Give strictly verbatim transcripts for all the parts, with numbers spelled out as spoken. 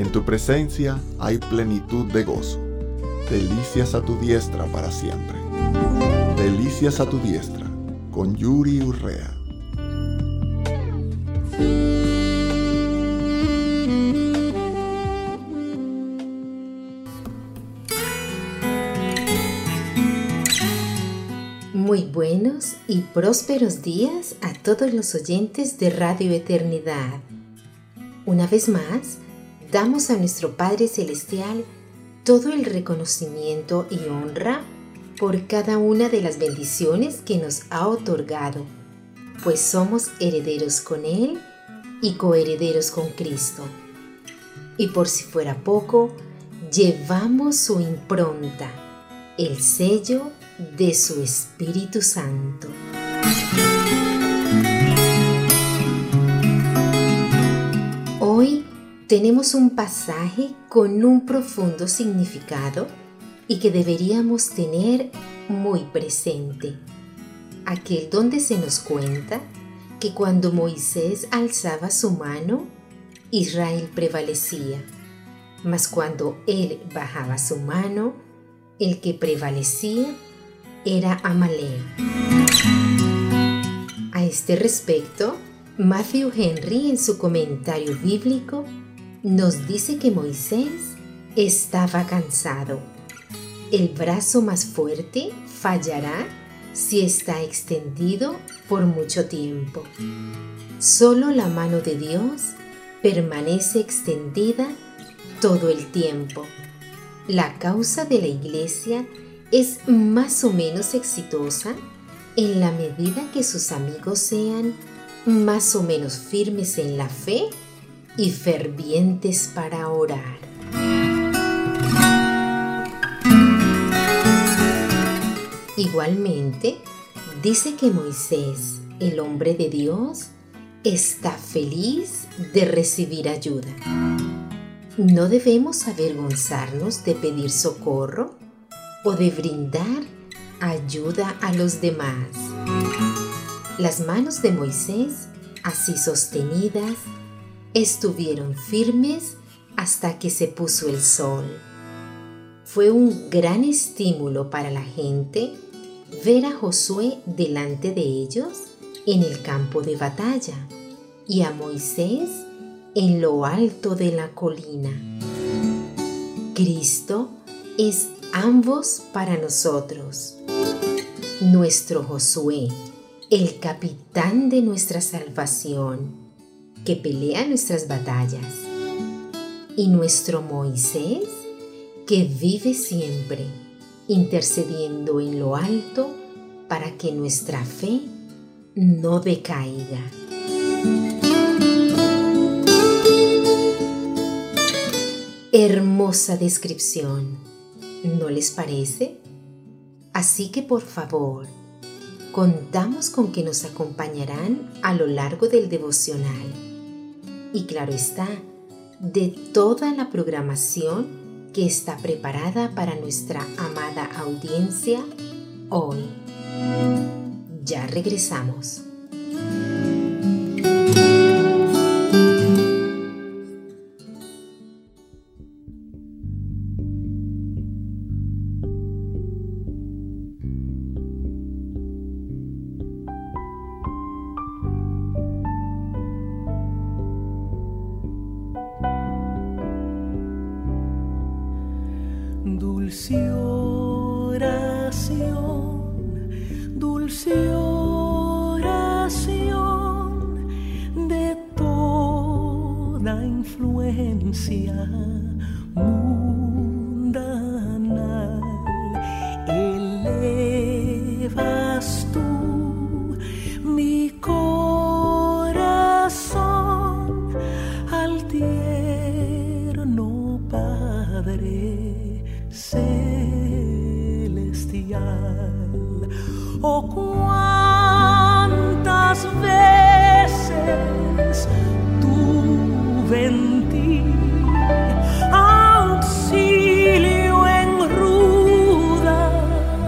En tu presencia hay plenitud de gozo. Delicias a tu diestra para siempre. Delicias a tu diestra, con Yuri Urrea. Muy buenos y prósperos días a todos los oyentes de Radio Eternidad. Una vez más, damos a nuestro Padre Celestial todo el reconocimiento y honra por cada una de las bendiciones que nos ha otorgado, pues somos herederos con Él y coherederos con Cristo. Y por si fuera poco, llevamos su impronta, el sello de su Espíritu Santo. Hoy tenemos un pasaje con un profundo significado y que deberíamos tener muy presente. Aquel donde se nos cuenta que cuando Moisés alzaba su mano, Israel prevalecía, mas cuando él bajaba su mano, el que prevalecía era Amalek. A este respecto, Matthew Henry en su comentario bíblico nos dice que Moisés estaba cansado. El brazo más fuerte fallará si está extendido por mucho tiempo. Solo la mano de Dios permanece extendida todo el tiempo. La causa de la Iglesia es más o menos exitosa en la medida que sus amigos sean más o menos firmes en la fe y fervientes para orar. Igualmente, dice que Moisés, el hombre de Dios, está feliz de recibir ayuda. No debemos avergonzarnos de pedir socorro o de brindar ayuda a los demás. Las manos de Moisés, así sostenidas, estuvieron firmes hasta que se puso el sol. Fue un gran estímulo para la gente ver a Josué delante de ellos en el campo de batalla y a Moisés en lo alto de la colina. Cristo es ambos para nosotros. Nuestro Josué, el capitán de nuestra salvación, que pelea nuestras batallas, y nuestro Moisés, que vive siempre intercediendo en lo alto para que nuestra fe no decaiga. Hermosa descripción, ¿no les parece? Así que por favor, contamos con que nos acompañarán a lo largo del devocional y claro está, de toda la programación que está preparada para nuestra amada audiencia hoy. Ya regresamos. Dulce oración, dulce oración de toda influencia mundanal, elevas tú mi corazón al tierno Padre celestial. Oh, cuántas veces tuve en ti auxilio en ruda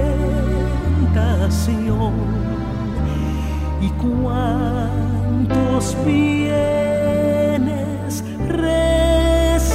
tentación, y cuántos bienes recibí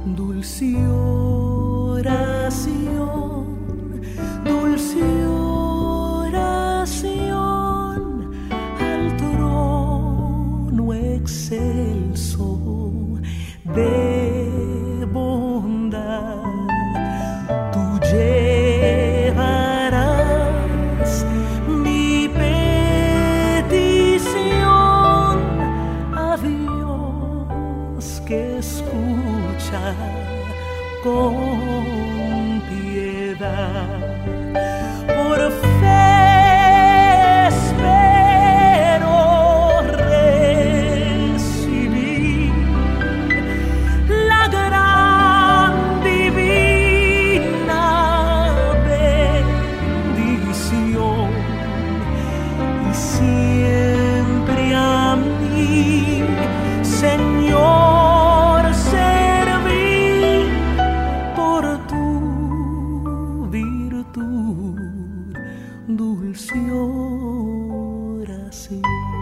dulce oración, dulce oración al trono excelso de bondad. Tú llevarás mi petición a Dios que escucha con piedad. Por fe espero recibir la gran divina bendición y siempre a mí, Señor, servir por tu virtud, dulce oración.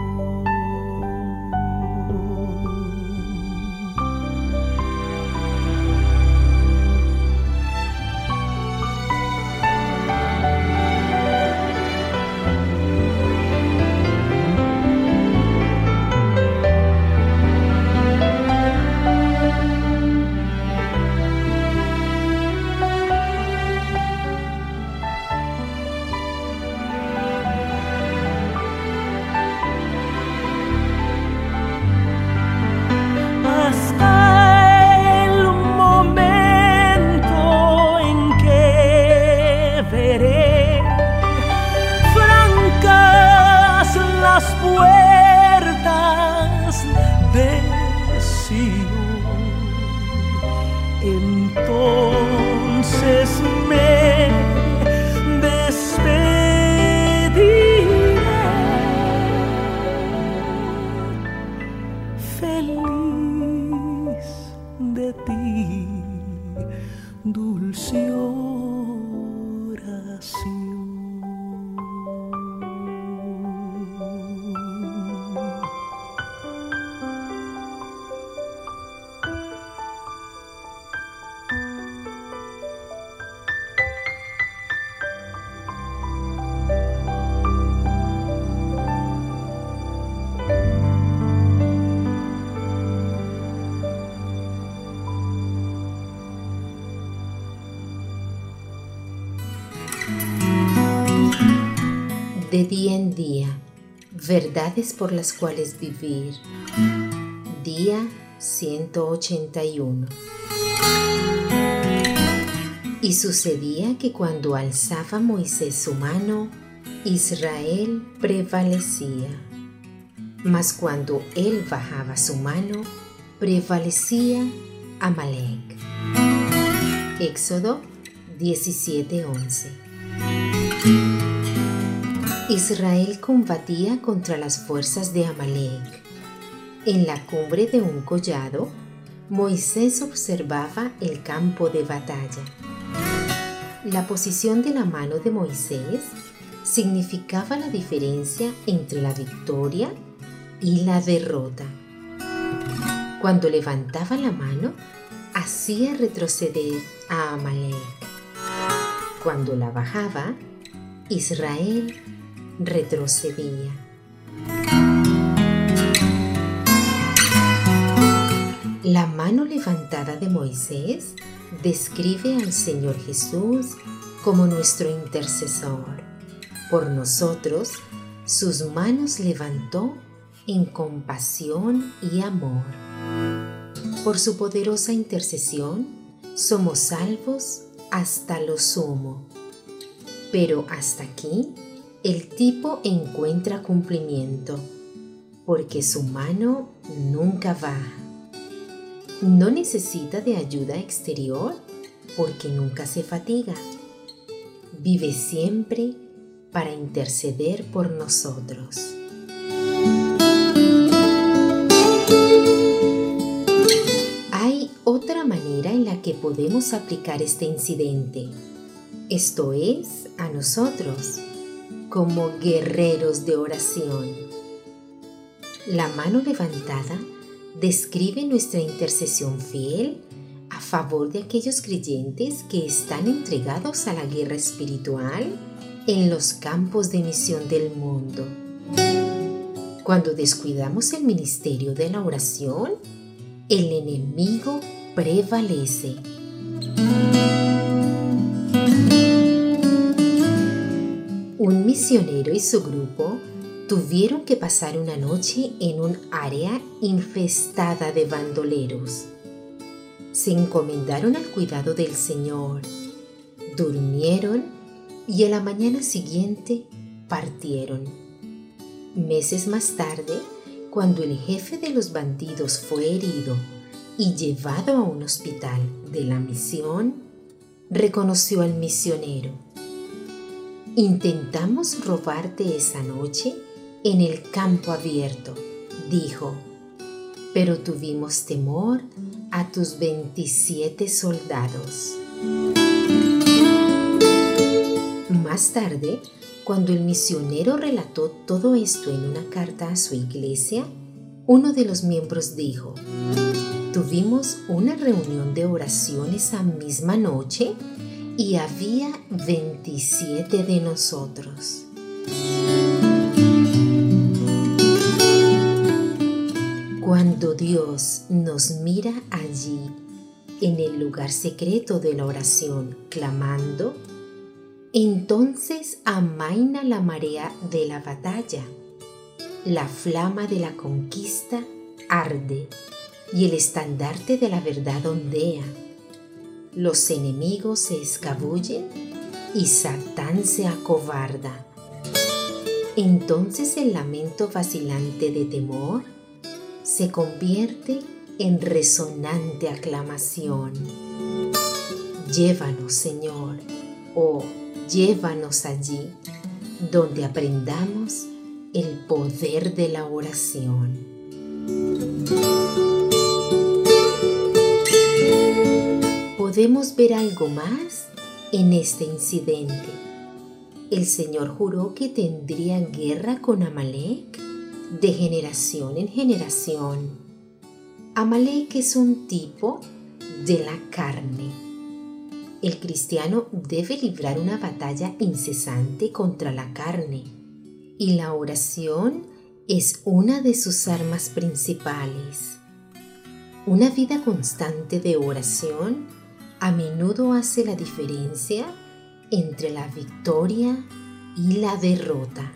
Puertas de Sion, entonces me despediré feliz de ti, dulce oración. De día en día, verdades por las cuales vivir. Día ciento ochenta y uno. Y sucedía que cuando alzaba Moisés su mano, Israel prevalecía. Mas cuando él bajaba su mano, prevalecía Amalek. Éxodo diecisiete once. Israel combatía contra las fuerzas de Amalek. En la cumbre de un collado, Moisés observaba el campo de batalla. La posición de la mano de Moisés significaba la diferencia entre la victoria y la derrota. Cuando levantaba la mano, hacía retroceder a Amalek. Cuando la bajaba, Israel retrocedía. La mano levantada de Moisés describe al Señor Jesús como nuestro intercesor. Por nosotros, sus manos levantó en compasión y amor. Por su poderosa intercesión, somos salvos hasta lo sumo. Pero hasta aquí, el tipo encuentra cumplimiento, porque su mano nunca baja. No necesita de ayuda exterior, porque nunca se fatiga. Vive siempre para interceder por nosotros. Hay otra manera en la que podemos aplicar este incidente, esto es, a nosotros, como guerreros de oración. La mano levantada describe nuestra intercesión fiel a favor de aquellos creyentes que están entregados a la guerra espiritual en los campos de misión del mundo. Cuando descuidamos el ministerio de la oración, el enemigo prevalece. Un misionero y su grupo tuvieron que pasar una noche en un área infestada de bandoleros. Se encomendaron al cuidado del Señor, durmieron y a la mañana siguiente partieron. Meses más tarde, cuando el jefe de los bandidos fue herido y llevado a un hospital de la misión, reconoció al misionero. «Intentamos robarte esa noche en el campo abierto», dijo, «pero tuvimos temor a tus veintisiete soldados». Más tarde, cuando el misionero relató todo esto en una carta a su iglesia, uno de los miembros dijo, «Tuvimos una reunión de oración esa misma noche y había veintisiete de nosotros». Cuando Dios nos mira allí, en el lugar secreto de la oración, clamando, entonces amaina la marea de la batalla, la flama de la conquista arde y el estandarte de la verdad ondea. Los enemigos se escabullen y Satán se acobarda. Entonces el lamento vacilante de temor se convierte en resonante aclamación. Llévanos, Señor, oh, llévanos allí, donde aprendamos el poder de la oración. Podemos ver algo más en este incidente. El Señor juró que tendría guerra con Amalek de generación en generación. Amalek es un tipo de la carne. El cristiano debe librar una batalla incesante contra la carne, y la oración es una de sus armas principales. Una vida constante de oración a menudo hace la diferencia entre la victoria y la derrota.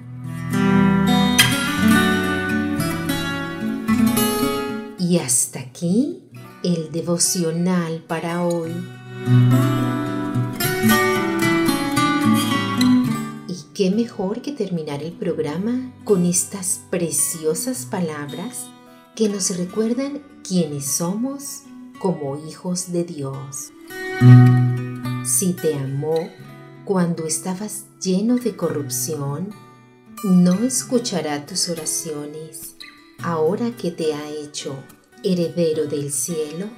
Y hasta aquí el devocional para hoy. Y qué mejor que terminar el programa con estas preciosas palabras que nos recuerdan quiénes somos como hijos de Dios. Si te amó cuando estabas lleno de corrupción, no escuchará tus oraciones ahora que te ha hecho heredero del cielo.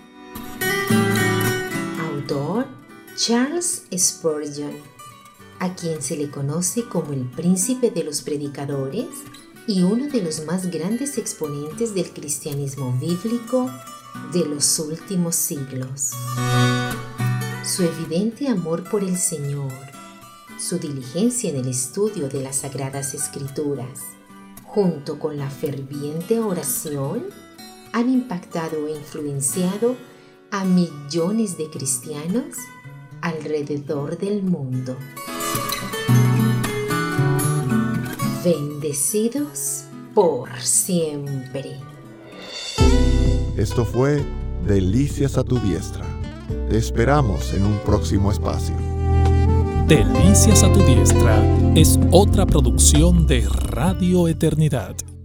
Autor Charles Spurgeon, a quien se le conoce como el príncipe de los predicadores y uno de los más grandes exponentes del cristianismo bíblico de los últimos siglos. Su evidente amor por el Señor, su diligencia en el estudio de las Sagradas Escrituras, junto con la ferviente oración, han impactado e influenciado a millones de cristianos alrededor del mundo. Bendecidos por siempre. Esto fue Delicias a tu diestra. Te esperamos en un próximo espacio. Delicias a tu diestra es otra producción de Radio Eternidad.